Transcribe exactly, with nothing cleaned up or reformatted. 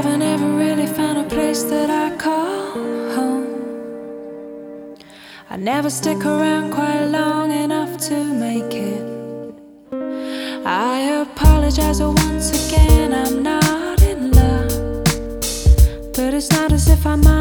haven't ever really found a place that I call home. I never stick around quite long enough to make it. I apologize once again, I'm not in love, but it's not as if I'm